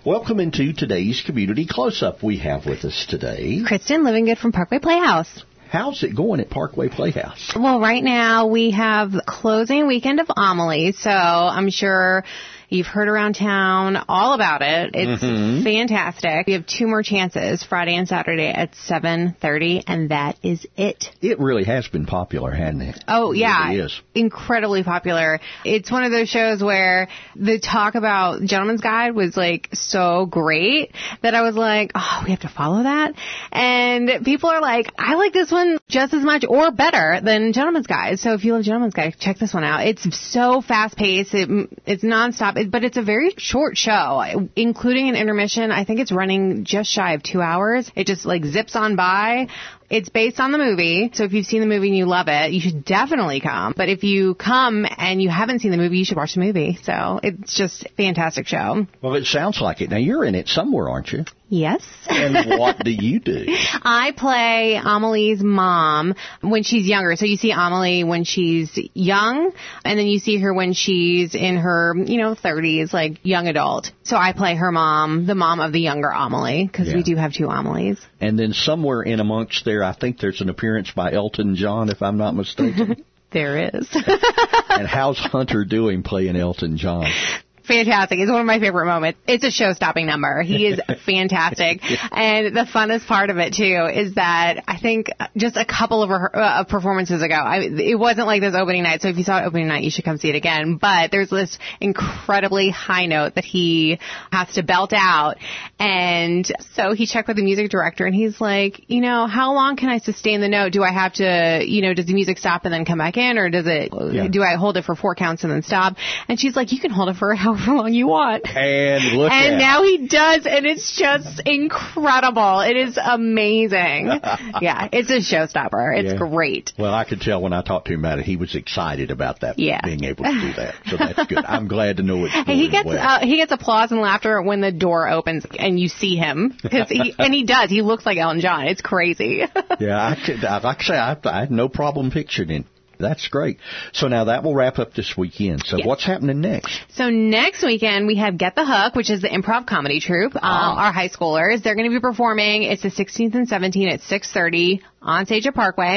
Welcome into today's Community Close-Up. We have with us today Kristen Livingood from Parkway Playhouse. How's it going at Parkway Playhouse? Well, right now we have closing weekend of Amelie, so I'm sure you've heard around town all about it. It's fantastic. We have 2 more chances, Friday and Saturday at 7:30, and that is it. It really has been popular, hasn't it? Oh, yeah. It really is. Incredibly popular. It's one of those shows where the talk about Gentleman's Guide was like so great that I was like, oh, we have to follow that. And people are like, I like this one just as much or better than Gentleman's Guide. So if you love Gentleman's Guide, check this one out. It's so fast-paced. It's nonstop. But it's a very short show, including an intermission. I think it's running just shy of 2 hours. It just like zips on by. It's based on the movie, so if you've seen the movie and you love it, you should definitely come. But if you come and you haven't seen the movie, you should watch the movie. So it's just a fantastic show. Well, it sounds like it. Now, you're in it somewhere, aren't you? Yes. And what do you do? I play Amelie's mom when she's younger. So you see Amelie when she's young, and then you see her when she's in her, 30s, like young adult. So I play her mom, the mom of the younger Amelie, because we do have 2 Amelies. And then somewhere in amongst there, I think there's an appearance by Elton John, if I'm not mistaken. There is. And how's Hunter doing playing Elton John? Fantastic. It's one of my favorite moments. It's a show-stopping number. He is fantastic. And the funnest part of it, too, is that I think just a couple of performances ago, it wasn't like this opening night. So if you saw it opening night, you should come see it again. But there's this incredibly high note that he has to belt out. And so he checked with the music director, and he's like, how long can I sustain the note? Do I have to, does the music stop and then come back in? Or do I hold it for 4 counts and then stop? And she's like, you can hold it for however long you want. And now he does, and it's just incredible. It is amazing. Yeah, it's a showstopper. It's great. Well, I could tell when I talked to him about it, he was excited about that, being able to do that. So that's good. I'm glad to know it's going well. He gets applause and laughter when the door opens and you see him. He does. He looks like Elton John. It's crazy. Yeah, like I say, I had no problem picturing him. That's great. So now that will wrap up this weekend. So what's happening next? So next weekend we have Get the Hook, which is the improv comedy troupe. Our high schoolers. They're going to be performing. It's the 16th and 17th at 6:30 on stage at Parkway.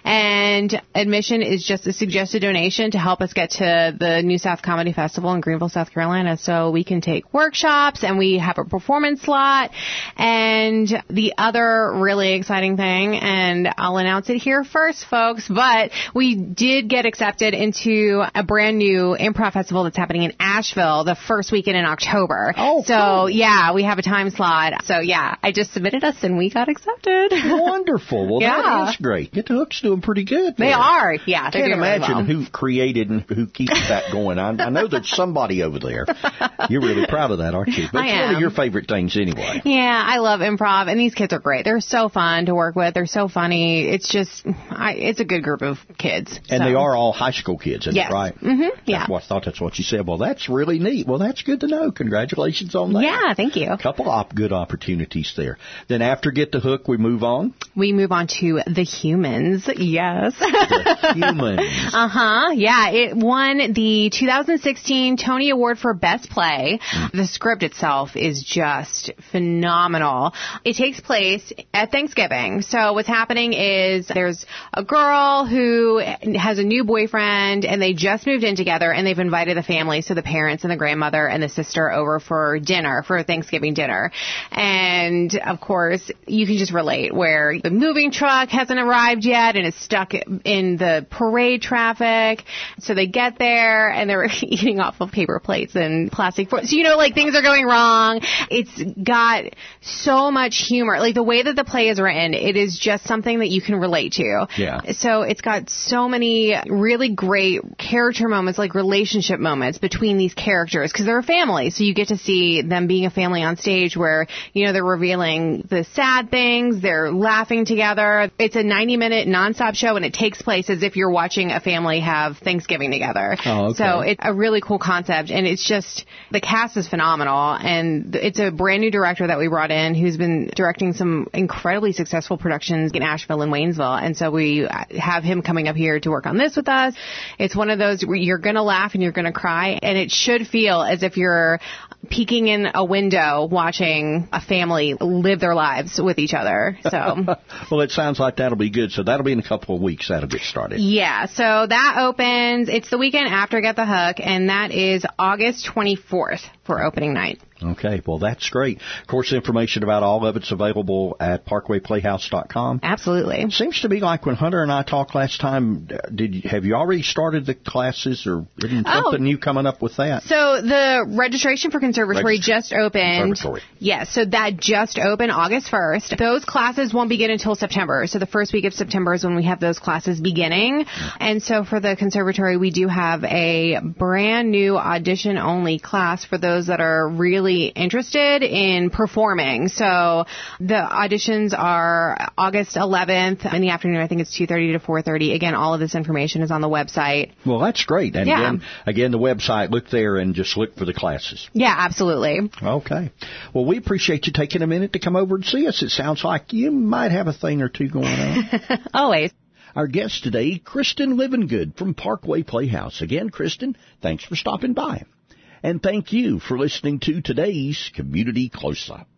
And admission is just a suggested donation to help us get to the New South Comedy Festival in Greenville, South Carolina. So we can take workshops and we have a performance slot. And the other really exciting thing, and I'll announce it here first, folks, but we did get accepted into a brand new improv festival that's happening in Asheville the first weekend in October. Oh, so cool. We have a time slot. So I just submitted us and we got accepted. Wonderful. Well, that is great. Get the Hook's doing pretty good there. They are. Yeah, they're doing really well. I can't imagine who created and who keeps that going. I know there's somebody over there. You're really proud of that, aren't you? But it's one of your favorite things anyway. Yeah, I love improv, and these kids are great. They're so fun to work with. They're so funny. It's just, it's a good group of kids. And they are all high school kids, isn't it, right? Mm-hmm. Yeah. I thought that's what you said. Well, that's really neat. Well, that's good to know. Congratulations on that. Yeah, thank you. A couple of good opportunities there. Then after Get the Hook, we move on? We move on to The Humans. Yes. The Humans. Yeah, it won the 2016 Tony Award for Best Play. The script itself is just phenomenal. It takes place at Thanksgiving. So what's happening is there's a girl who has a new boyfriend, and they just moved in together, and they've invited the family, so the parents and the grandmother and the sister over for dinner, for Thanksgiving dinner. And, of course, you can just relate where the moving truck hasn't arrived yet and is stuck in the parade traffic. So they get there, and they're eating off of paper plates and plastic forks. So, things are going wrong. It's got so much humor. Like, the way that the play is written, it is just something that you can relate to. Yeah. So it's got so many really great character moments, like relationship moments between these characters, because they're a family. So you get to see them being a family on stage where, they're revealing the sad things, they're laughing together. It's a 90-minute nonstop show, and it takes place as if you're watching a family have Thanksgiving together. Oh, okay. So it's a really cool concept, and it's just, the cast is phenomenal, and it's a brand new director that we brought in who's been directing some incredibly successful productions in Asheville and Waynesville, and so we have him coming up here to work on this with us. It's one of those where you're going to laugh and you're going to cry, and it should feel as if you're peeking in a window watching a family live their lives with each other. So, well, it sounds like that'll be good. So that'll be in a couple of weeks. That'll get started. Yeah. So that opens. It's the weekend after Get the Hook, and that is August 24th for opening night. Okay, well, that's great. Of course, information about all of it's available at parkwayplayhouse.com. Absolutely. Seems to be like when Hunter and I talked last time, have you already started the classes, or something new coming up with that? So the registration for conservatory just opened. Yes, so that just opened August 1st. Those classes won't begin until September. So the first week of September is when we have those classes beginning. And so for the conservatory, we do have a brand new audition-only class for those that are really interested in performing. So the auditions are August 11th in the afternoon. I think it's 2:30 to 4:30. Again, all of this information is on the website. Well, that's great. And again, the website, look there and just look for the classes. Yeah, absolutely. Okay. Well, we appreciate you taking a minute to come over and see us. It sounds like you might have a thing or two going on. Always. Our guest today, Kristen Livingood from Parkway Playhouse. Again, Kristen, thanks for stopping by. And thank you for listening to today's Community Close-Up.